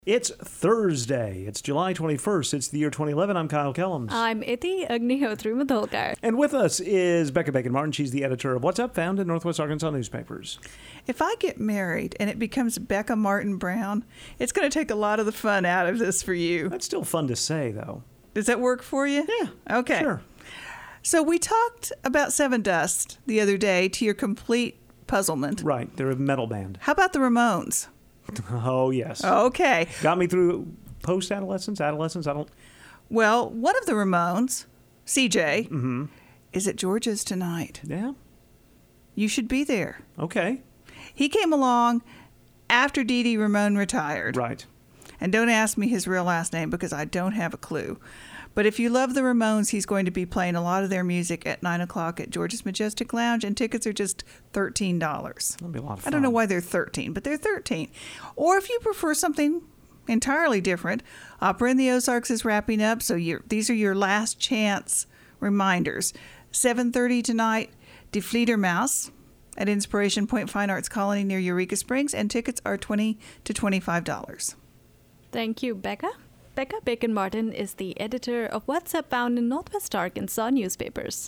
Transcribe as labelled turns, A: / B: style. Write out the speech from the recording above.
A: It's Thursday. It's July 21st. It's the year 2011. I'm Kyle Kellums.
B: I'm Iti Agnihotri Madholkar.
A: And with us is Becca Bacon-Martin. She's the editor of What's Up, found in Northwest Arkansas newspapers.
C: If I get married and it becomes Becca Martin Brown, it's going to take a lot of the fun out of this for you.
A: That's still fun to say, though.
C: Does that work for you?
A: Yeah.
C: Okay.
A: Sure.
C: So we talked about Seven Dust the other day to your complete puzzlement.
A: Right. They're a metal band.
C: How about the Ramones?
A: Oh, yes.
C: Okay.
A: Got me through post-adolescence, adolescence.
C: Well, one of the Ramones, CJ, is at Georgia's tonight.
A: Yeah.
C: You should be there.
A: Okay.
C: He came along after Dee Dee Ramone retired.
A: Right.
C: And don't ask me his real last name because I don't have a clue. But if you love the Ramones, he's going to be playing a lot of their music at 9 o'clock at Georgia's Majestic Lounge, and tickets are just $13.
A: That'll be a lot of fun.
C: I don't know why they're 13, but they're 13. Or if you prefer something entirely different, Opera in the Ozarks is wrapping up, so these are your last chance reminders. 7:30 tonight, Die Fledermaus at Inspiration Point Fine Arts Colony near Eureka Springs, and tickets are $20 to $25.
B: Thank you, Becca. Becca Bacon-Martin is the editor of What's Up, found in Northwest Arkansas newspapers.